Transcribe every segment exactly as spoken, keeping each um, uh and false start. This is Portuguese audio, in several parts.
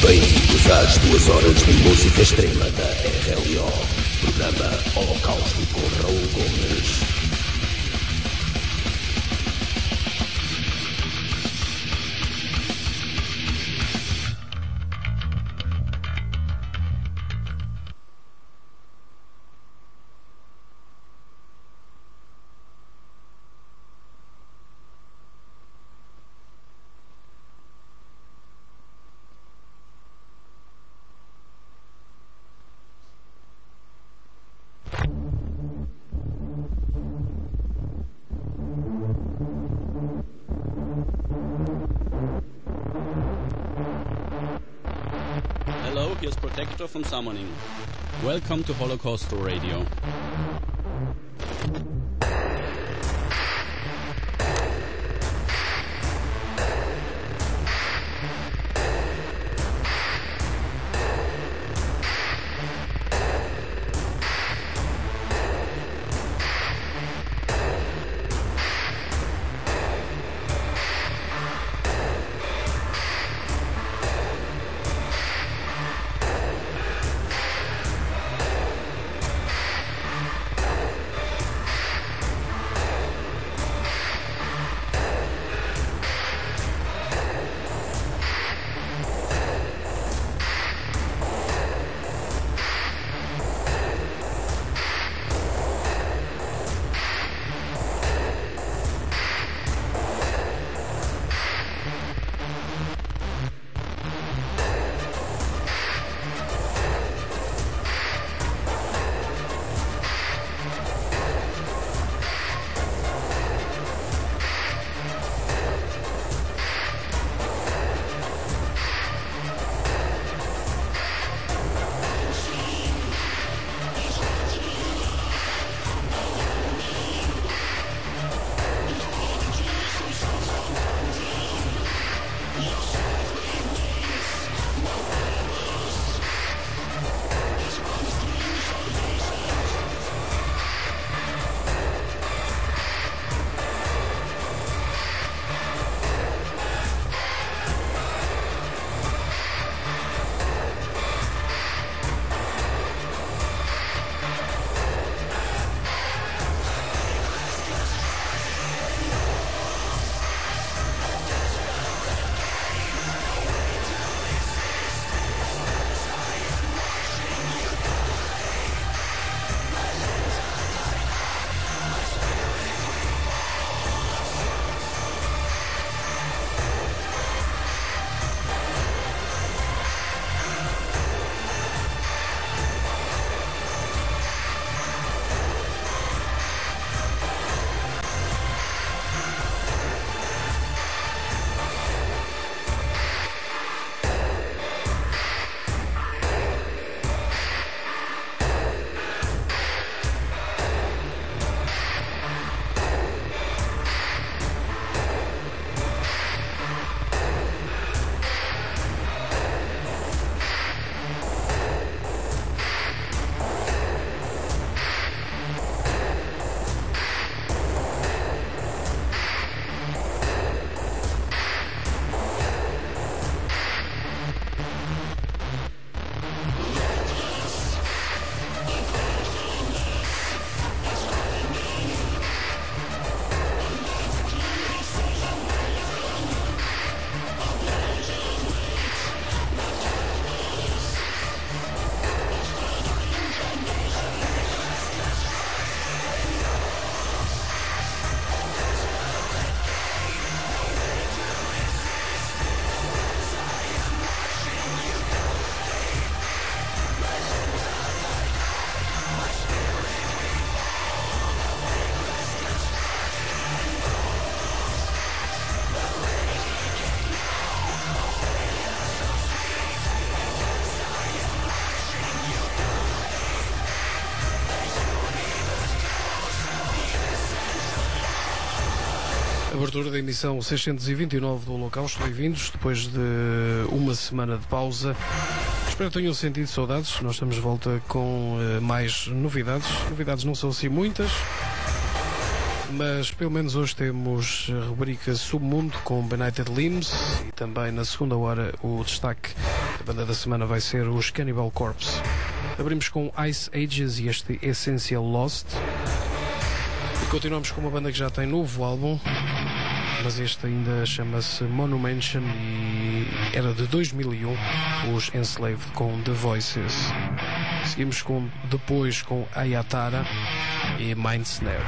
Bem-vindos às duas horas de música extrema da R L O. Programa Holocausto com Raul Gomes. From Summoning. Welcome to Holocaust Radio. Abertura da emissão seiscentos e vinte e nove do Holocausto. Bem-vindos, depois de uma semana de pausa. Espero que tenham sentido saudades. Nós estamos de volta com uh, mais novidades. Novidades não são assim muitas, mas pelo menos hoje temos a rubrica Submundo com Benighted Limbs e também na segunda hora o destaque A banda da semana vai ser os Cannibal Corpse. Abrimos com Ice Ages e este Essential Lost. E continuamos com uma banda que já tem novo álbum, mas este ainda chama-se Monumention e era de dois mil e um, os Enslaved com The Voices. Seguimos com, depois com Ayatara e Mind Snare.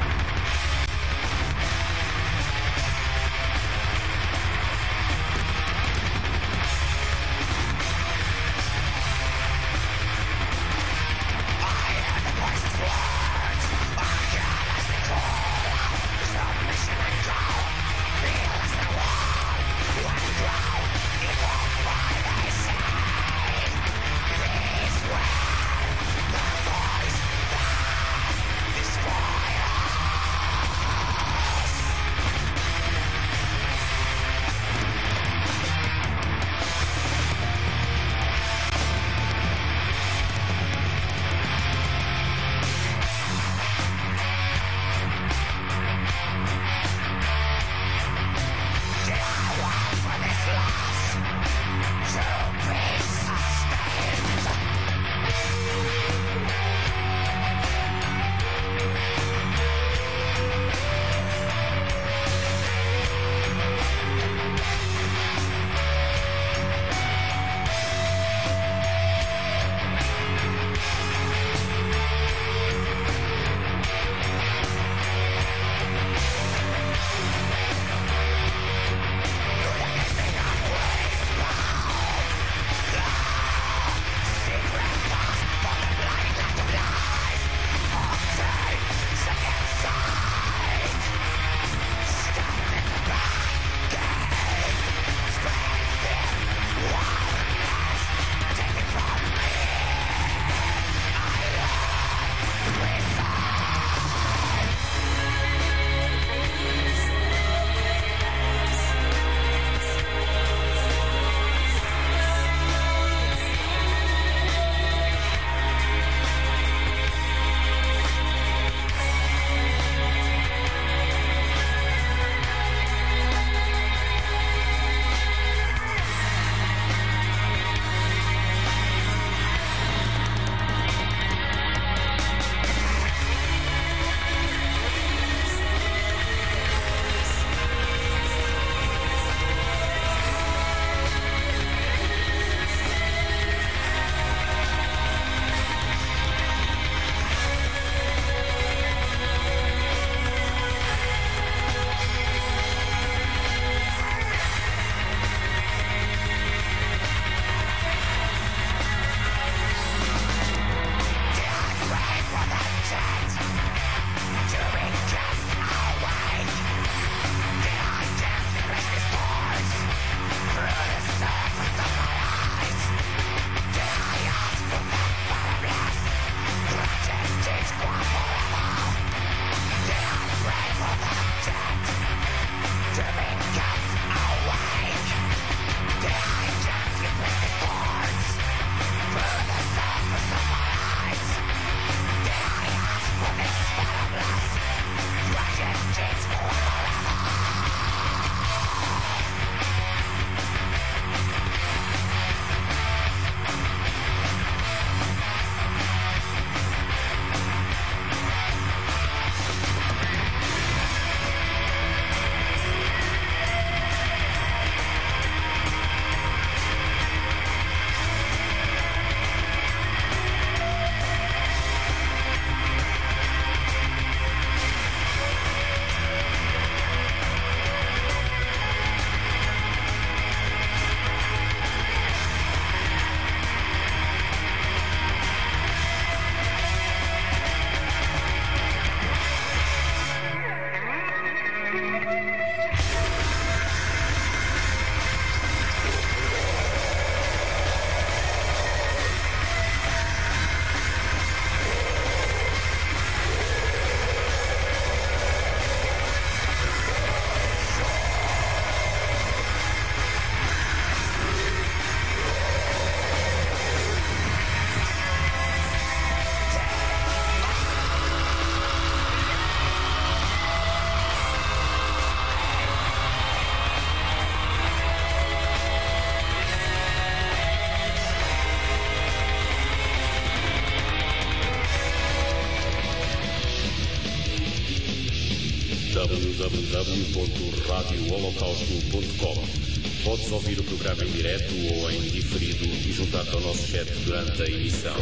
w w w ponto radio holocausto ponto com. Podes ouvir o programa em direto ou em diferido e juntar-te ao nosso chat durante a emissão.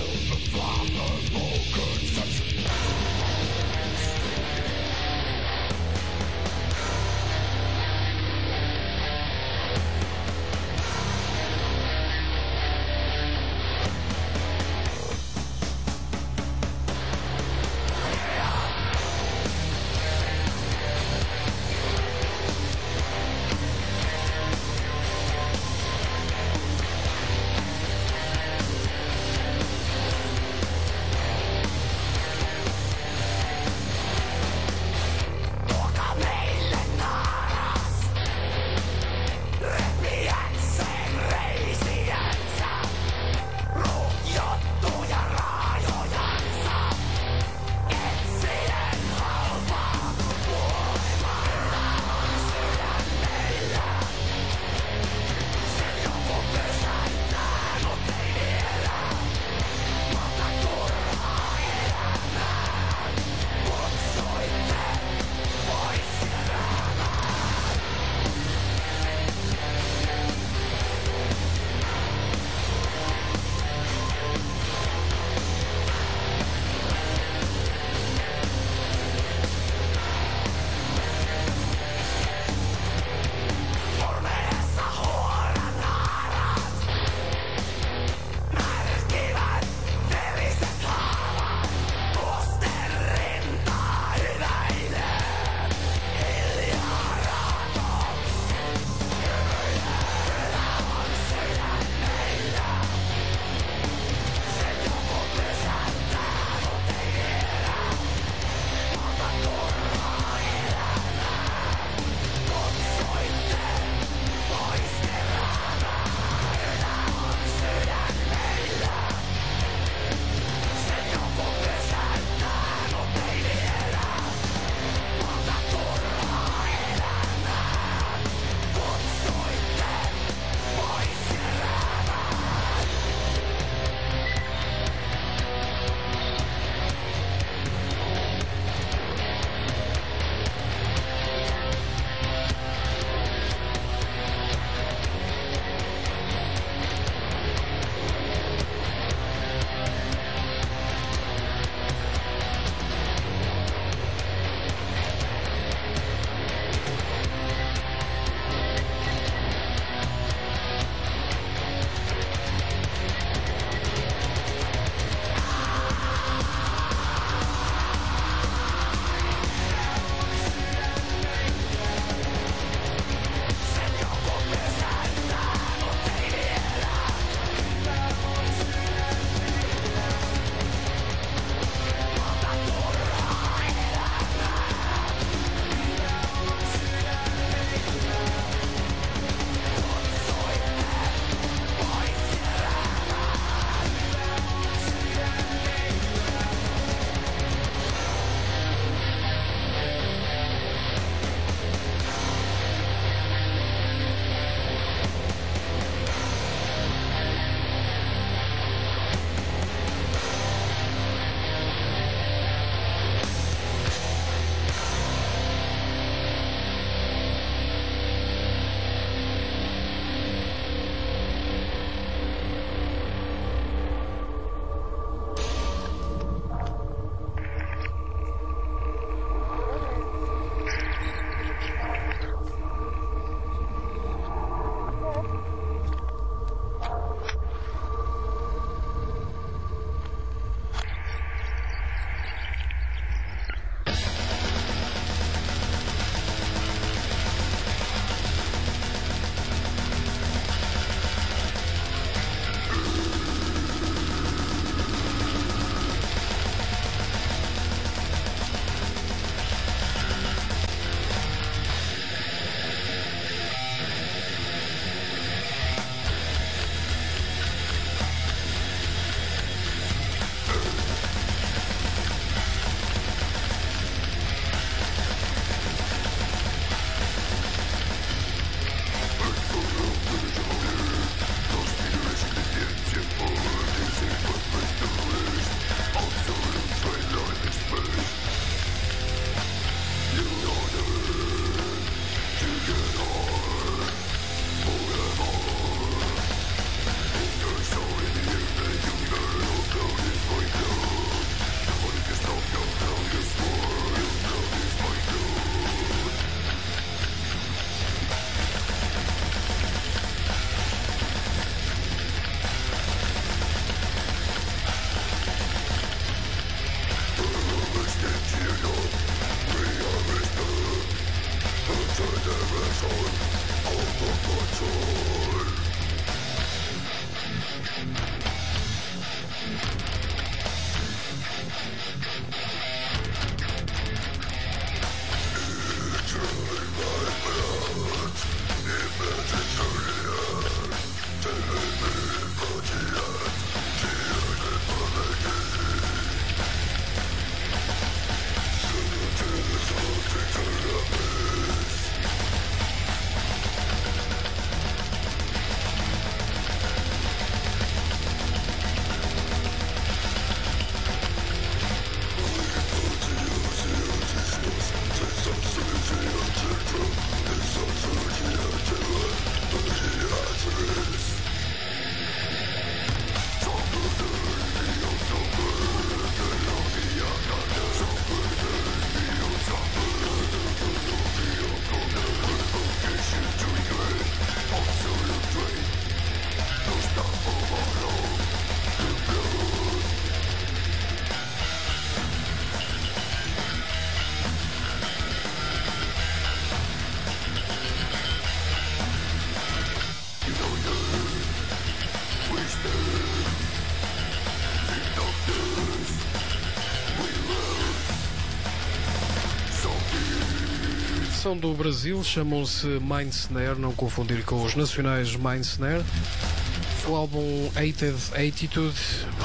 São do Brasil, chamam-se Mind Snare, não confundir com os nacionais Mind Snare. O álbum Hated Attitude,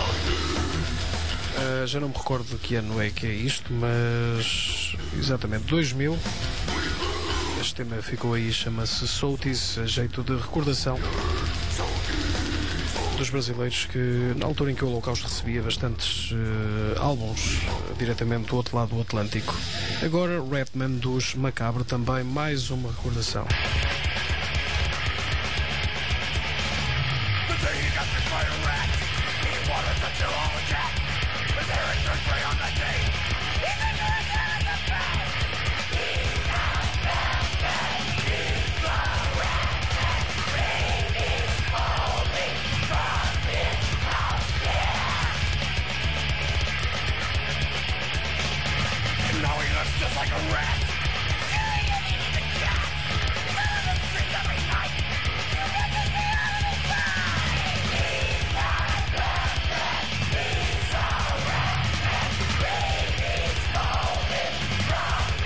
uh, já não me recordo de que ano é que é isto, mas exatamente dois mil. Este tema ficou aí, chama-se Soutis, a jeito de recordação dos brasileiros que, na altura em que o Holocausto recebia bastantes uh, álbuns uh, diretamente do outro lado do Atlântico. Agora, Ratman dos Macabre, também mais uma recordação. Rock!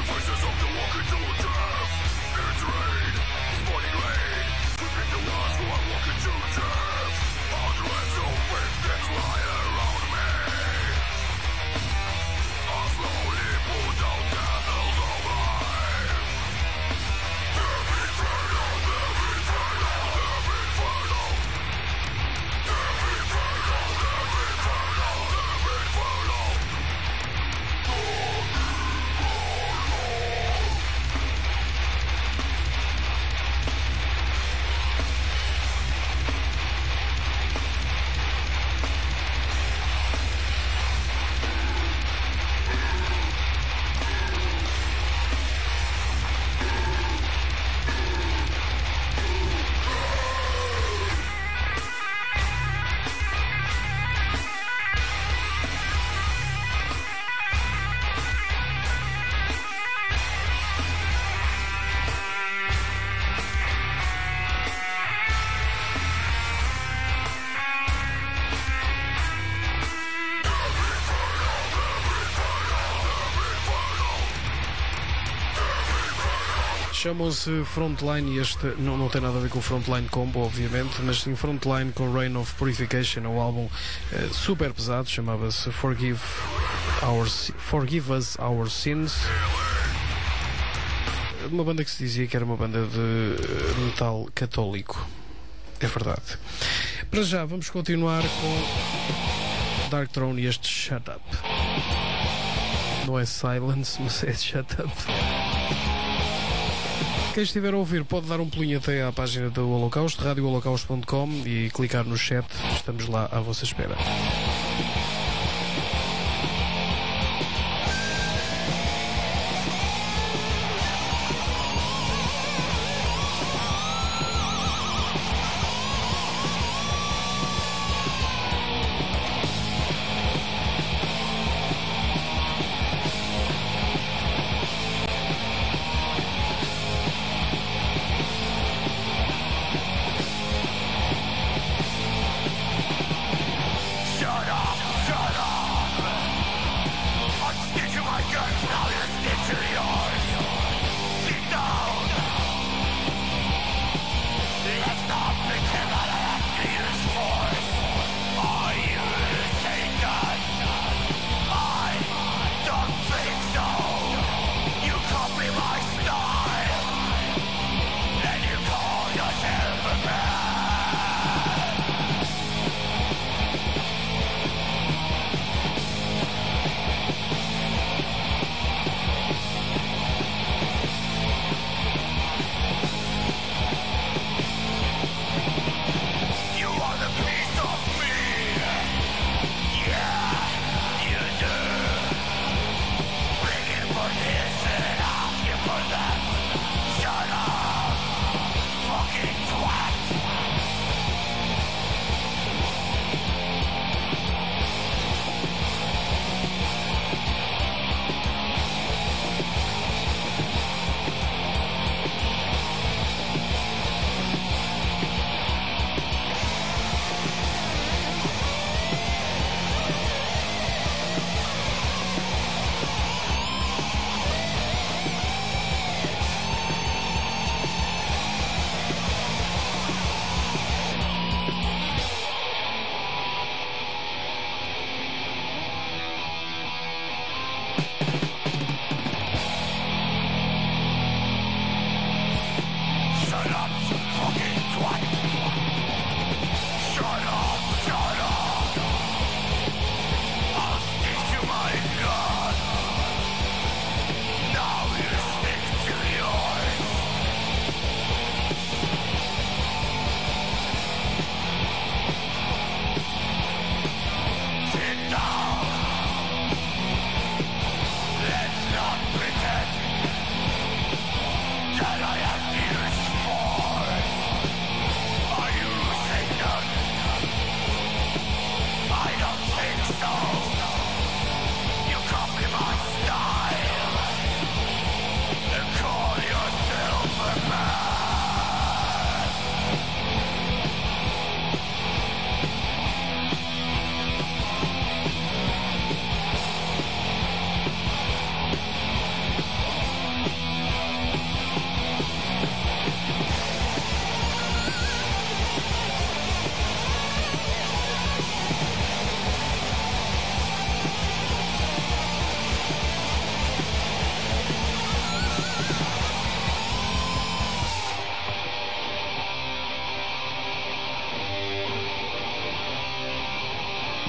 Chamam-se Frontline e este não, não tem nada a ver com o Frontline Combo, obviamente, mas sim Frontline com Reign of Purification, um álbum uh, super pesado, chamava-se Forgive, Our, Forgive Us Our Sins. Uma banda que se dizia que era uma banda de metal católico. É verdade. Para já, vamos continuar com Dark Throne e este Shut Up. Não é Silence, mas é Shut Up. Quem estiver a ouvir pode dar um pulinho até à página do Holocausto, radio holocausto ponto com, e clicar no chat. Estamos lá à vossa espera.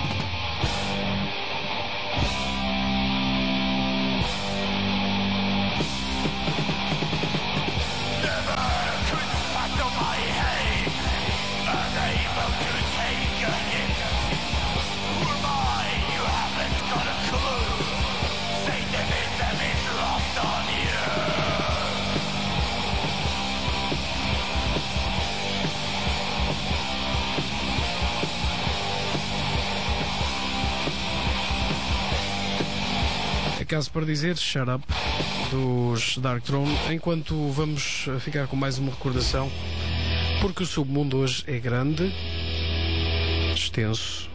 Caso para dizer Shut Up dos Dark Throne, enquanto vamos ficar com mais uma recordação, porque o submundo hoje é grande, extenso.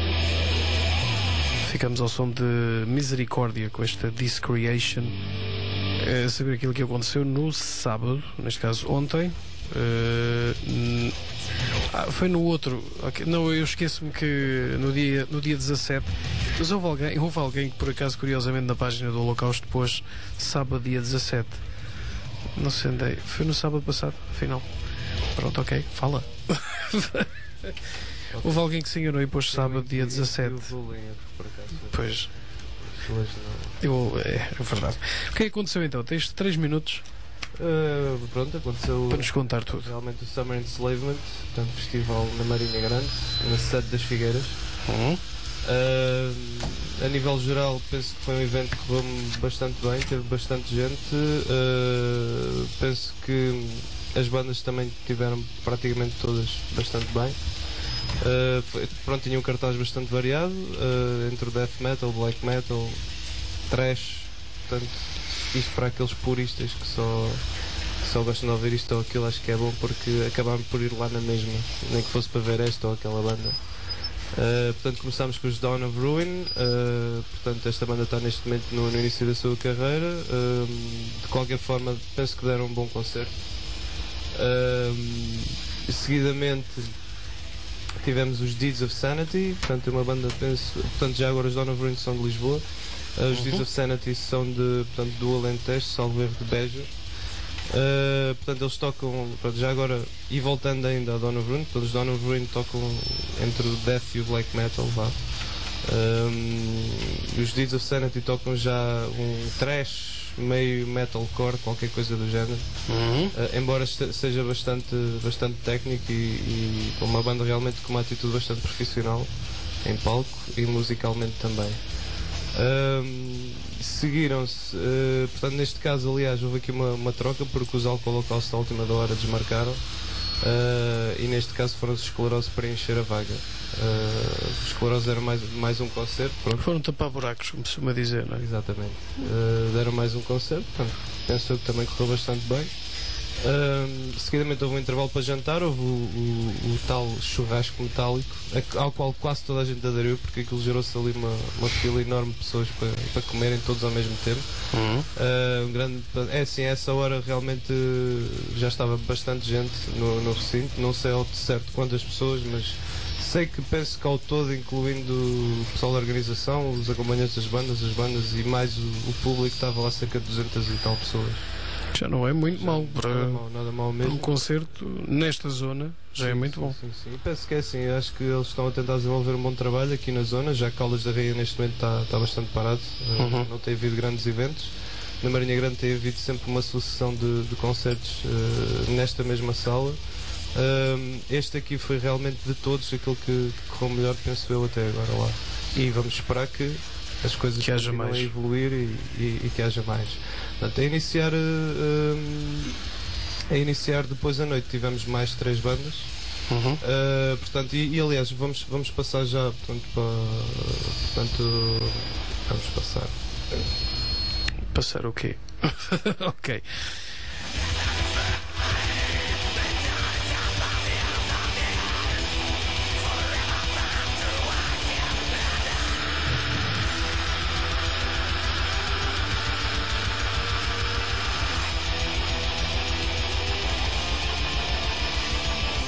Ficamos ao som de Misericórdia com esta Discreation, a saber aquilo que aconteceu no sábado, neste caso ontem. Uh, ah, foi no outro, okay. Não, eu esqueço-me que no dia, no dia dezassete, mas houve alguém, houve alguém que por acaso, curiosamente, na página do Holocausto pôs sábado dia dezassete. Não sei onde é. Foi no sábado passado, afinal. Pronto, ok, fala. Houve alguém que se enganou e pôs sábado dia dezassete. Pois. Eu, é, é verdade. O que aconteceu então? Tens três minutos. Uh, pronto, aconteceu para nos contar tudo. Realmente o Summer Enslavement, portanto, festival na Marinha Grande, na sede das Figueiras. Uhum. Uh, a nível geral, penso que foi um evento que correu bastante bem, teve bastante gente. Uh, penso que as bandas também tiveram praticamente todas bastante bem. Uh, foi, pronto, tinha um cartaz bastante variado, uh, entre o death metal, black metal, thrash, portanto. Isto para aqueles puristas que só, que só gostam de ouvir isto ou aquilo, acho que é bom porque acabámos por ir lá na mesma, nem que fosse para ver esta ou aquela banda. Uh, portanto, começámos com os Dawn of Ruin. Uh, portanto, esta banda está neste momento no, no início da sua carreira. Uh, de qualquer forma, penso que deram um bom concerto. Uh, seguidamente tivemos os Deeds of Sanity, portanto, uma banda, penso, portanto, já agora os Dawn of Ruin são de Lisboa. Uh, os Deeds of Sanity são de, portanto, do Alentejo, salvo erro, de Beja. Uh, portanto, eles tocam, portanto, já agora, e voltando ainda a Dawn of Ruin, portanto, os Dawn of Ruin tocam entre o death e o black metal, vá. Um, os Deeds of Sanity tocam já um thrash, meio metalcore, qualquer coisa do género. Uhum. Uh, embora seja bastante, bastante técnico e, e uma banda realmente com uma atitude bastante profissional em palco e musicalmente também. Um, seguiram-se, uh, portanto, neste caso, aliás, houve aqui uma, uma troca porque os Alco Holocausto à última da hora desmarcaram, uh, e neste caso foram os Esclerose para encher a vaga. Uh, os Esclerose eram mais, mais um concerto. Pronto. Foram tapar buracos, como se costuma dizer, não é? Exatamente. Uh, deram mais um concerto, portanto, penso que também correu bastante bem. Uh, seguidamente houve um intervalo para jantar, houve o, o, o tal churrasco metálico, ao qual quase toda a gente aderiu, porque aquilo gerou-se ali uma, uma fila enorme de pessoas para, para comerem todos ao mesmo tempo. Uhum. Uh, um grande, é assim, a essa hora realmente já estava bastante gente no, no recinto, não sei ao certo quantas pessoas, mas sei que penso que ao todo, incluindo o pessoal da organização, os acompanhantes das bandas, as bandas e mais o, o público, estava lá cerca de duzentas e tal pessoas. Já não é muito mau para, nada mal, nada mal mesmo. para um concerto nesta zona, já sim, é muito sim, bom. Sim, sim. E penso que é assim, acho que eles estão a tentar desenvolver um bom trabalho aqui na zona, já que Caldas da Rainha neste momento está, está bastante parado, Uhum. não tem havido grandes eventos. Na Marinha Grande tem havido sempre uma sucessão de, de concertos uh, nesta mesma sala. Uh, este aqui foi realmente de todos aquele que, que correu melhor, penso eu, até agora lá. E vamos esperar que as coisas que haja mais. a evoluir e, e, e que haja mais. Portanto, a iniciar, uh, um, a iniciar depois à noite tivemos mais três bandas. Uhum. Uh, portanto, e, e aliás, vamos, vamos passar já, portanto, para, portanto, vamos passar. Passar o quê? Ok.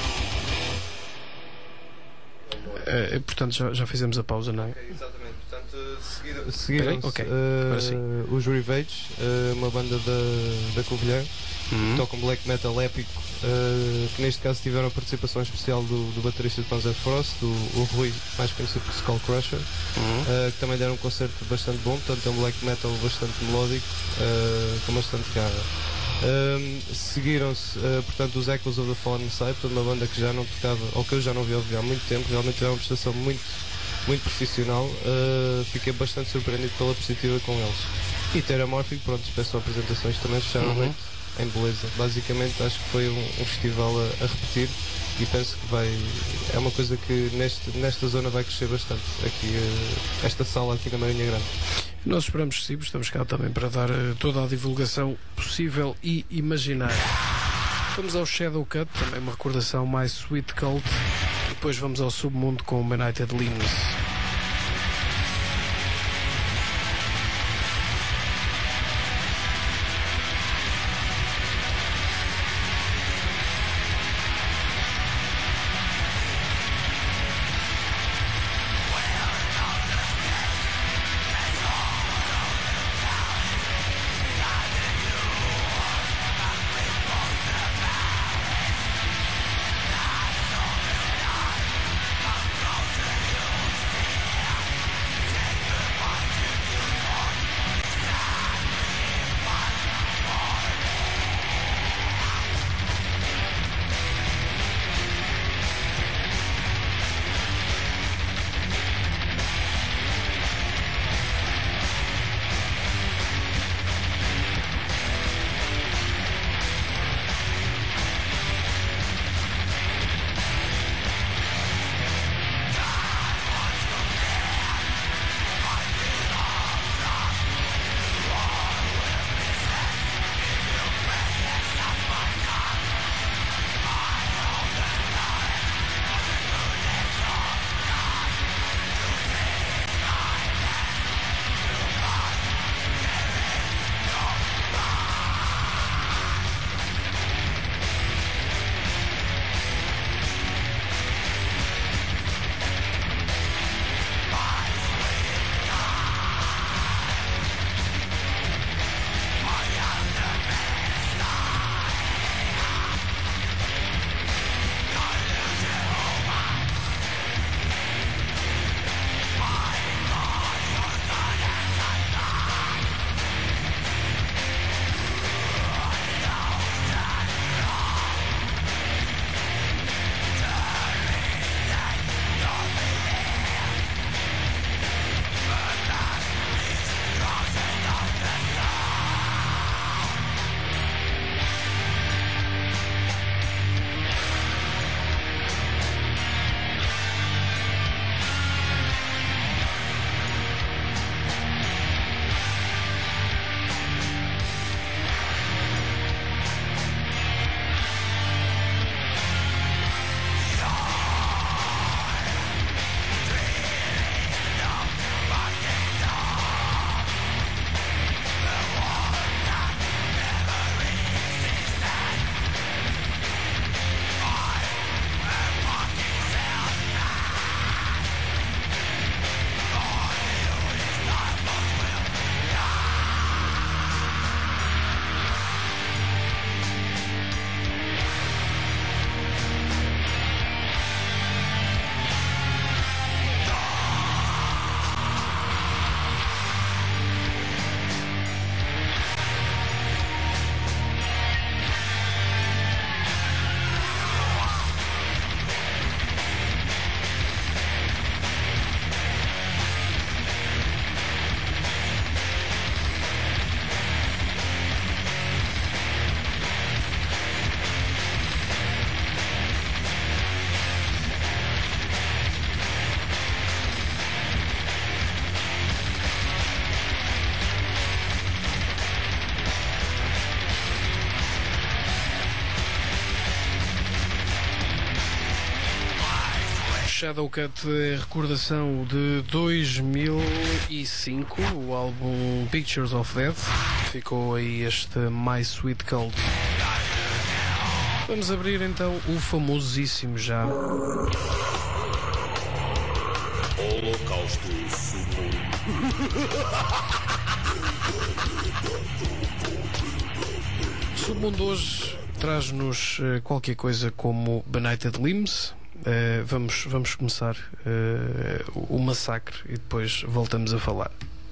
É, portanto, já, já fizemos a pausa, não é? Okay, exatamente. Portanto, seguiram, seguiram-se okay. uh, os Rivage, uh, uma banda da, da Covilhã, uhum. que tocam black metal épico, uh, que neste caso tiveram a participação especial do, do baterista de Panzer Frost, do, o Rui, mais conhecido por Skull Crusher, uhum. uh, que também deram um concerto bastante bom, portanto é um black metal bastante melódico, uh, com bastante garra. Um, seguiram-se, uh, portanto, os Echoes of the Fallen Side, uma banda que já não tocava, ou que eu já não vi ouvir há muito tempo, realmente tiveram uma prestação muito, muito profissional, uh, fiquei bastante surpreendido pela positiva com eles. E Terramorphic, pronto, peço apresentações, também fecharam a noite em beleza. Basicamente acho que foi um, um festival a, a repetir e penso que vai, é uma coisa que neste, nesta zona vai crescer bastante, aqui, uh, esta sala aqui na Marinha Grande. Nós esperamos que sim, estamos cá também para dar uh, toda a divulgação possível e imaginária. Vamos ao Shadow Cut, também uma recordação mais Sweet Cult, e depois vamos ao Submundo com o United Limbs. Shadow Cut é recordação de dois mil e cinco, o álbum Pictures of Death. Ficou aí este My Sweet Cult. Vamos abrir então o famosíssimo já All Holocausto Submundo. Submundo hoje traz-nos uh, qualquer coisa como Benighted Limbs. Uh, vamos, vamos começar uh, o massacre e depois voltamos a falar.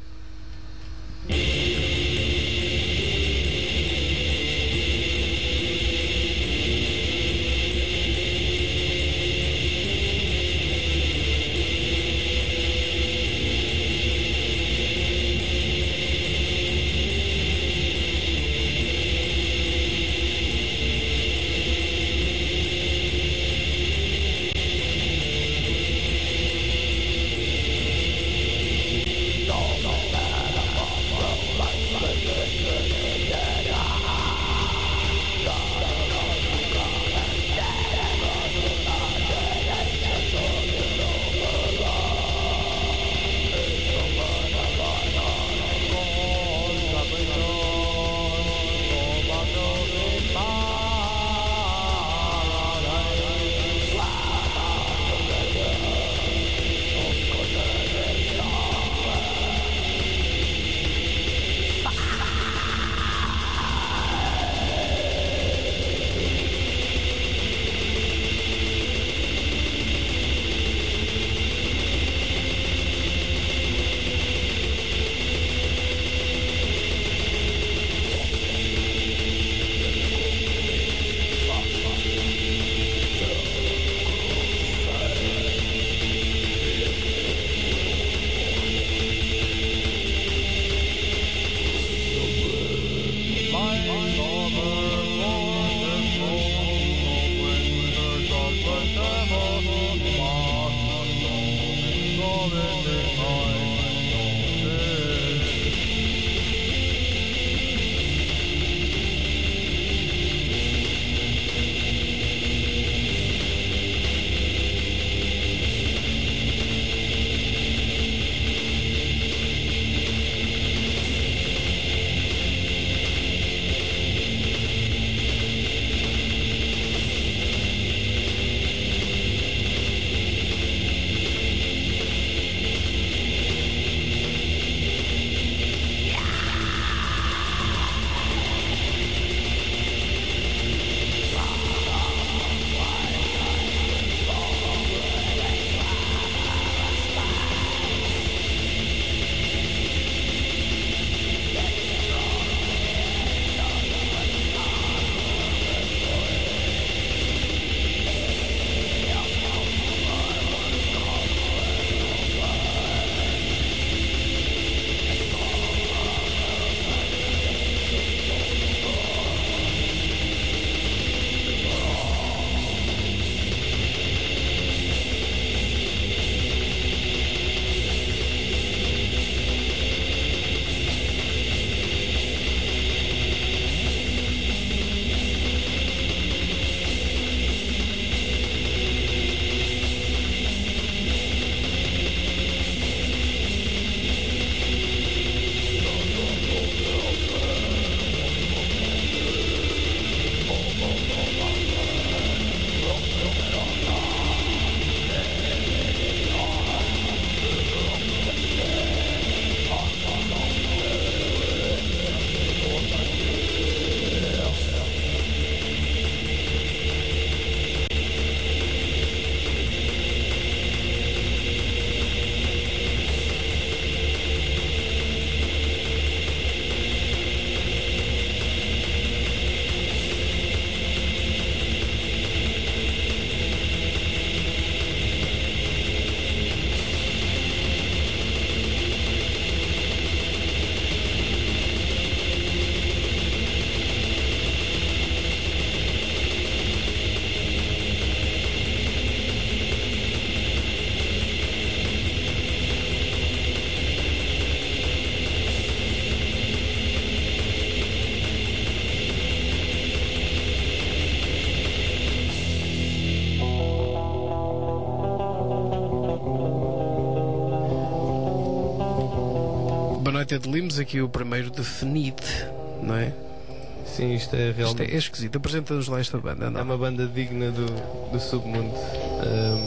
Benighted Limbs, aqui o primeiro de Fenid, não é? Sim, isto é realmente. Isto é, é esquisito. Apresenta-nos lá esta banda, não? É uma banda digna do, do submundo. Um,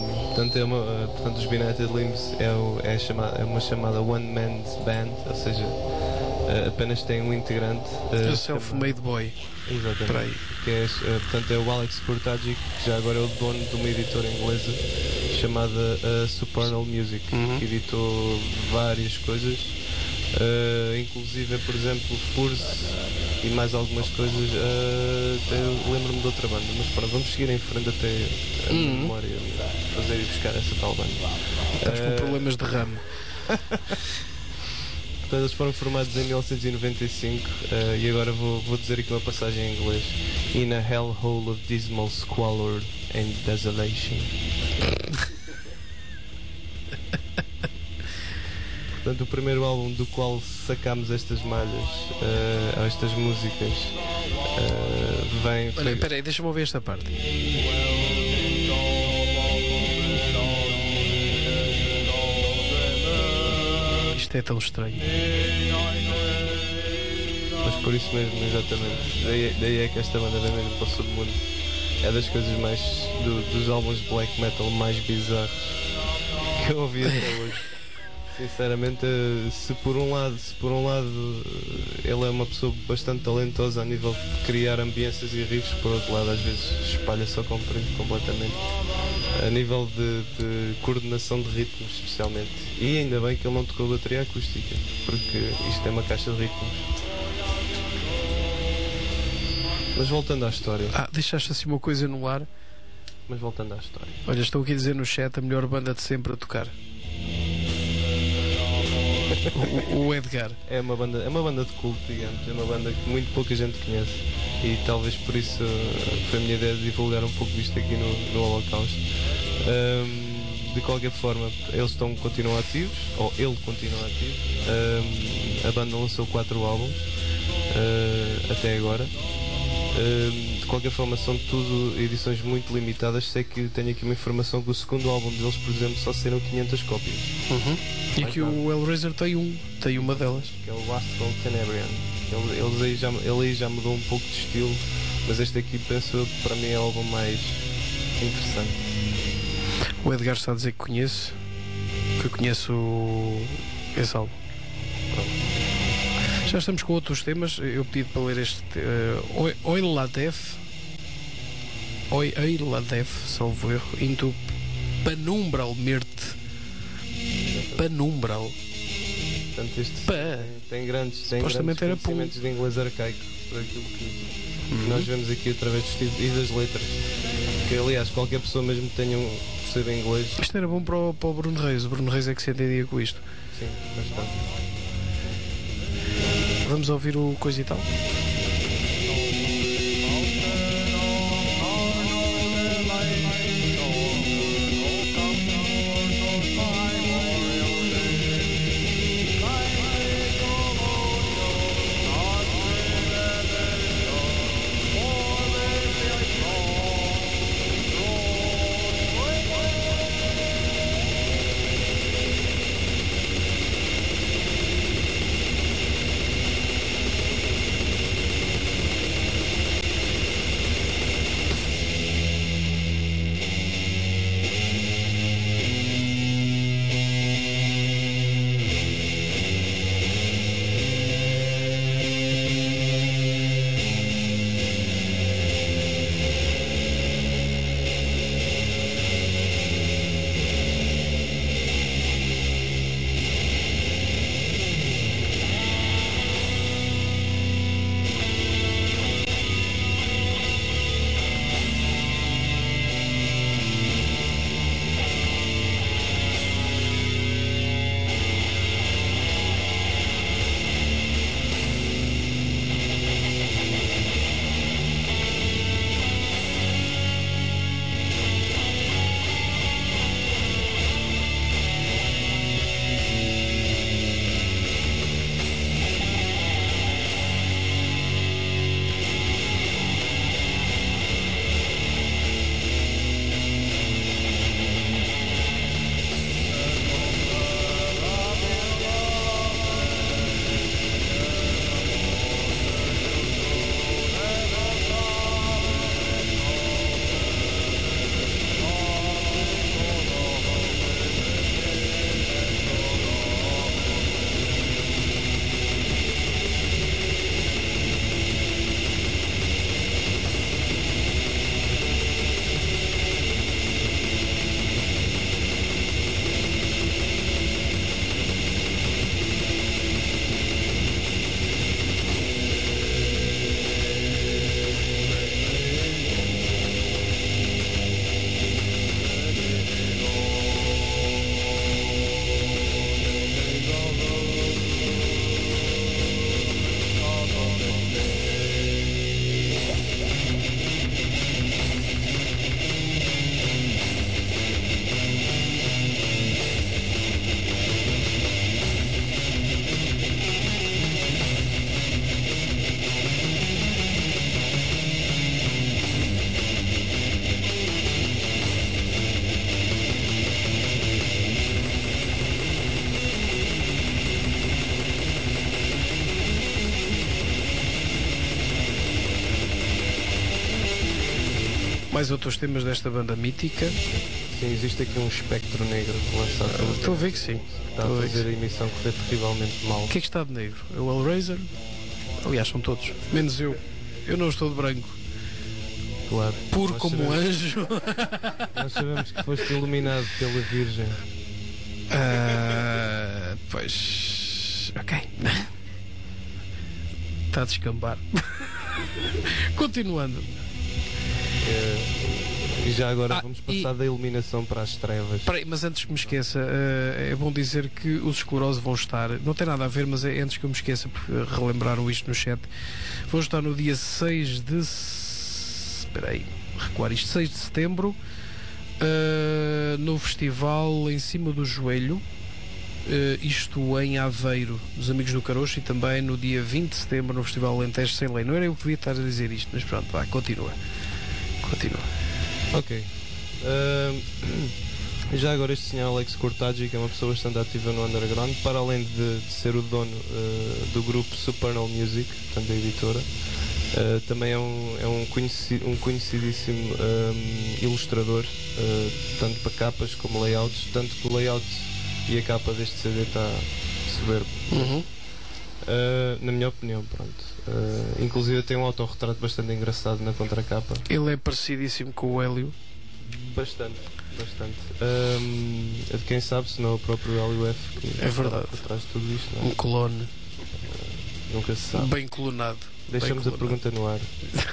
portanto, é uma, uh, portanto, os Benighted Limbs é, o, é, chamada, é uma chamada One Man's Band, ou seja, uh, apenas tem um integrante. Uh, o Self-Made Boy. Exatamente. Que é, uh, portanto, é o Alex Kurtagic, que já agora é o dono de uma editora inglesa chamada uh, Supernal Music, uhum. que editou várias coisas, uh, inclusive, por exemplo, Furze e mais algumas coisas. Uh, lembro-me de outra banda, mas pronto, vamos seguir em frente até a uhum. minha memória fazer e buscar essa tal banda. Estás uh, com problemas de RAM. Portanto, eles foram formados em mil novecentos e noventa e cinco uh, e agora vou, vou dizer aqui uma passagem em inglês. In a hellhole of dismal squalor and desolation. Portanto, o primeiro álbum do qual sacámos estas malhas, uh, estas músicas, uh, vem... Olha, espera aí, deixa-me ouvir esta parte. Isto é tão estranho. Mas por isso mesmo, exatamente. Daí, daí é que esta banda vem mesmo para o submundo. É das coisas mais... Do, dos álbuns de black metal mais bizarros que eu ouvi até hoje. Sinceramente, se por um lado, se por um lado ele é uma pessoa bastante talentosa a nível de criar ambiências e riffs, por outro lado às vezes espalha-se ao comprido completamente. A nível de, de coordenação de ritmos, especialmente. E ainda bem que ele não tocou bateria acústica, porque isto é uma caixa de ritmos. Mas voltando à história. Ah, deixaste assim uma coisa no ar. Mas voltando à história. Olha, estou aqui a dizer no chat a melhor banda de sempre a tocar. O, o Edgar. É uma, banda, é uma banda de culto, digamos. É uma banda que muito pouca gente conhece. E talvez por isso foi a minha ideia de divulgar um pouco isto aqui no, no Holocausto. Um, de qualquer forma, eles estão, continuam ativos, ou ele continua ativo. Um, a banda lançou quatro álbuns uh, até agora. Um, de qualquer forma, são tudo edições muito limitadas. Sei que tenho aqui uma informação que o segundo álbum deles, por exemplo, só saíram quinhentas cópias. Uhum. E que o Hellraiser tem um, tem uma delas. Que é o Astral Tenebrian. Ele, eles aí já, ele aí já mudou um pouco de estilo, mas este aqui, penso eu, para mim é o álbum mais interessante. O Edgar está a dizer que conheço, que conheço esse álbum. Pronto. Já estamos com outros temas. Eu pedi para ler este uh, Oiladef Oiladef, salvo erro, into Panumbral Mirth. Panumbral. Portanto, este pa. tem, tem grandes, tem supostamente grandes era conhecimentos de inglês arcaico, por aquilo que, uhum. que nós vemos aqui através dos títulos e das letras. Que, aliás, qualquer pessoa mesmo que tenha um perceba inglês. Isto era bom para o, para o Bruno Reis. O Bruno Reis é que se entendia com isto. Sim, bastante. Vamos ouvir o coisa e tal? Mais outros temas desta banda mítica. Sim, existe aqui um espectro negro lançado pelo Estou a ver que sim. Está a fazer a emissão correr terrivelmente mal. O que é que está de negro? É o Hellraiser? Aliás, são todos. Menos eu. Eu não estou de branco. Claro. Puro Nós como um sabemos, anjo. Nós sabemos que foste iluminado pela Virgem. Ah, pois. Ok. Está a descambar. Continuando. É, e já agora Ah, vamos passar e- da iluminação para as trevas. Peraí, mas antes que me esqueça, eh, é bom dizer que os Esclerose vão estar, não tem nada a ver, mas é antes que eu me esqueça, porque relembraram isto no chat, vão estar no dia seis de. se- Espera aí, recuar isto, seis de setembro, eh, no festival Em Cima do Joelho, eh, isto em Aveiro, dos Amigos do Caroço, e também no dia vinte de setembro no festival Alentejo Sem Lei. Não era eu que devia estar a dizer isto, mas pronto, vai, continua. Continua. Ok. Ahm, já agora este senhor Alex Cortaggi, que é uma pessoa bastante ativa no underground, para além de, de ser o dono uh, do grupo Supernal Music, portanto da editora, uh, também é um, é um, conheci, um conhecidíssimo um, ilustrador, uh, tanto para capas como layouts, tanto que o layout e a capa deste C D está soberbo. Uhum. Uh, na minha opinião, pronto. Uh, inclusive tem um autorretrato bastante engraçado na contracapa. Ele é parecidíssimo com o Hélio. Bastante, bastante. Um, é de quem sabe, se não é o próprio Hélio F. Que É verdade. está por trás de tudo isto, não é? Um clone Nunca se sabe. bem clonado. Deixamos bem a clonado. pergunta no ar.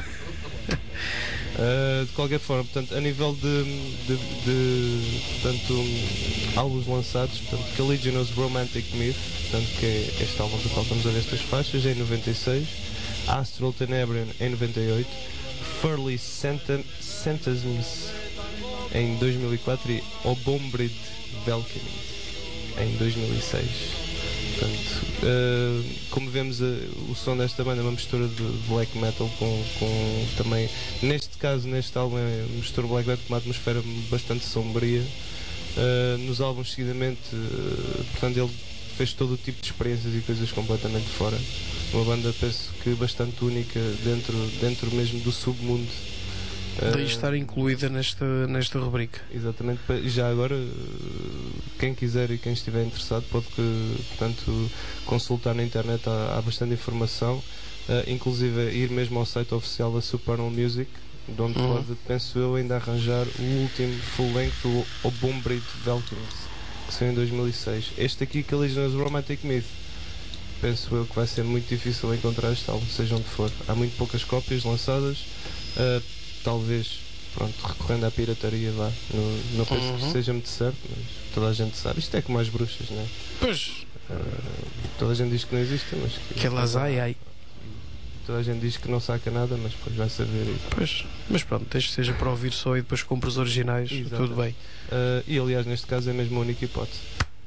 Uh, de qualquer forma, portanto, a nível de, de, de portanto, um, álbuns lançados, portanto, Caligula's Romantic Myth, portanto, que é este álbum do qual estamos a ver estas faixas, em noventa e seis, Astral Tenebrion em noventa e oito, Furly Sentences em dois mil e quatro e Obombrid Velkin em dois mil e seis. Portanto, uh, como vemos, uh, o som desta banda é uma mistura de black metal com, com também, neste caso, neste álbum, é uma mistura de black metal com uma atmosfera bastante sombria. Uh, nos álbuns, seguidamente, uh, portanto, ele fez todo o tipo de experiências e coisas completamente fora. Uma banda, penso que bastante única dentro, dentro mesmo do submundo. Daí estar incluída nesta, nesta rubrica. Exatamente, e já agora quem quiser e quem estiver interessado pode que, portanto, consultar na internet, há, há bastante informação, uh, inclusive ir mesmo ao site oficial da Supernal Music, de onde Uhum. pode, penso eu, ainda arranjar o último full length do Obombrid Velkins, que saiu em dois mil e seis. Este aqui, Caligula's Romantic Myth, penso eu que vai ser muito difícil encontrar este álbum, seja onde for. Há muito poucas cópias lançadas. Uh, Talvez, pronto, recorrendo à pirataria, vá. Não, não penso Uhum. que seja muito certo, mas toda a gente sabe. Isto é como as bruxas, não é? Pois, Uh, toda a gente diz que não existe, mas que. que elas ai ai. Toda a gente diz que não saca nada, mas depois vai saber. E, Pois, mas pronto, desde que seja para ouvir só e depois compra os originais, Exato. tudo bem. uh, e aliás, neste caso é mesmo a única hipótese.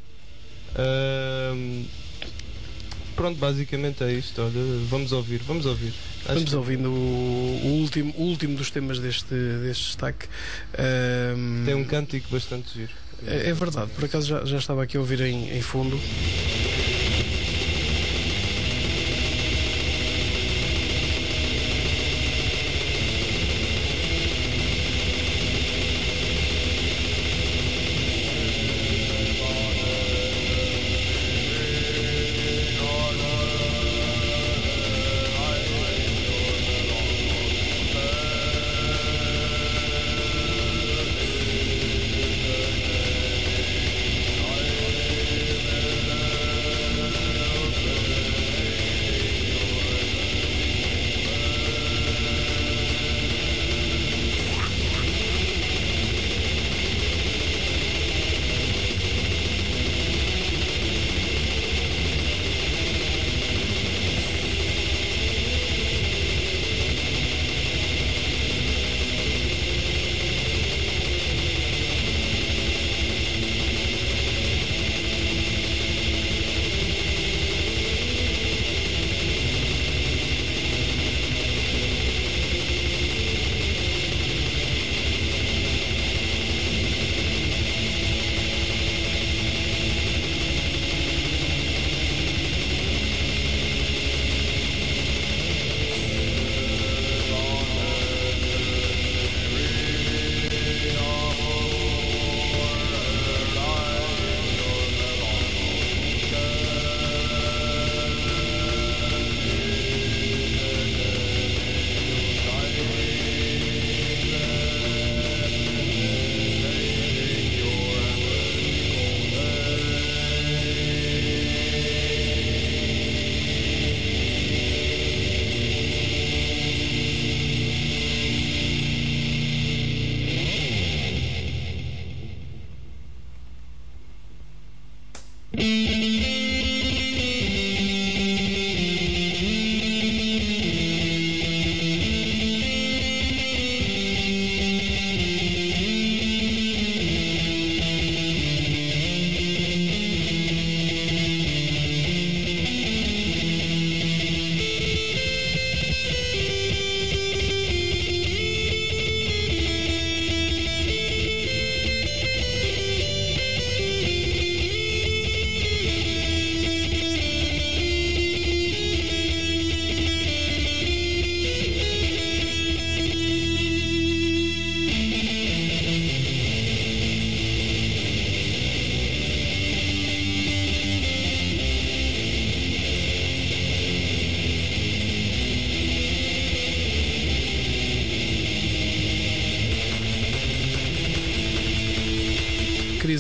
Uh, pronto, basicamente é isto. Olha, vamos ouvir, vamos ouvir. Acho Vamos que- ouvindo o, o último, o último dos temas deste, deste destaque. Ahm, Tem um cântico bastante giro. é, é verdade, por acaso já, já estava aqui a ouvir em, em fundo.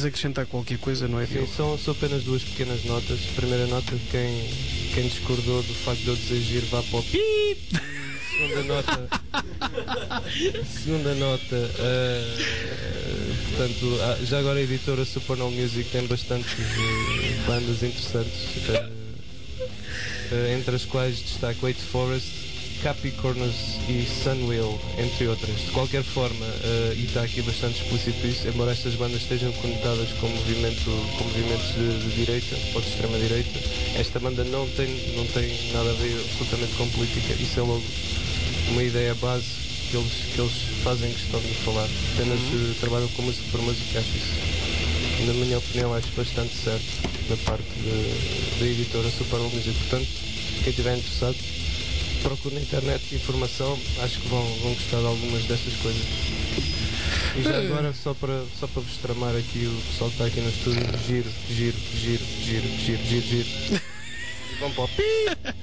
queres acrescentar qualquer coisa, não é, Sim, Diogo? são, são apenas duas pequenas notas. Primeira nota, quem, quem discordou do facto de eu dizer vá para o pi. Segunda nota. Segunda nota. Uh, portanto, ah, já agora a editora Supernal Music tem bastantes uh, bandas interessantes, uh, uh, entre as quais destaco Wake Forest, Capricornus e Sunwheel, entre outras. De qualquer forma, uh, e está aqui bastante explícito isso, embora estas bandas estejam conotadas com, movimento, com movimentos de, de direita ou de extrema-direita, esta banda não tem, não tem nada a ver absolutamente com política. Isso é logo uma ideia base que eles, que eles fazem questão de falar. Apenas uh, trabalham com música por música, acho isso, na minha opinião, acho bastante certo da parte de, da editora Supernal Music. Portanto, quem estiver interessado, procure na internet informação, acho que vão, vão gostar de algumas destas coisas. E já agora, só para, só para vos tramar aqui, o pessoal que está aqui no estúdio, giro, giro, giro, giro, giro, giro, giro. E vão para o pi!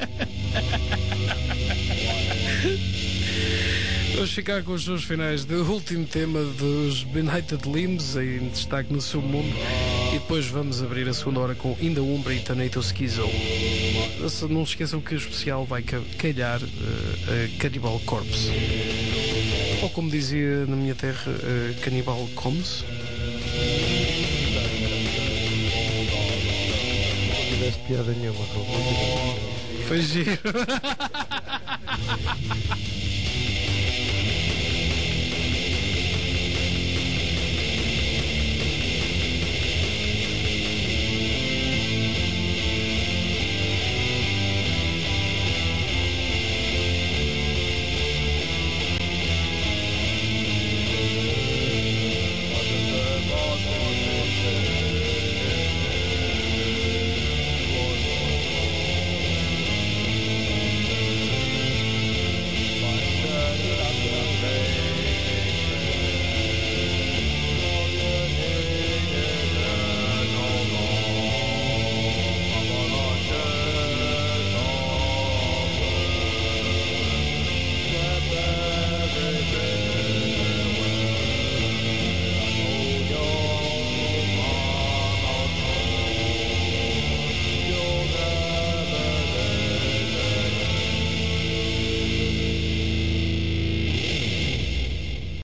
Vamos ficar com os seus finais do último tema dos Benighted Limbs, em destaque no seu mundo, e depois vamos abrir a segunda hora com Inda Umbra e Tanato Schizo. Não se esqueçam que o especial vai calhar uh, a Cannibal Corpse. Ou como dizia na minha terra, uh, Cannibal Comes. Não tiveste piada nenhuma, Foi giro.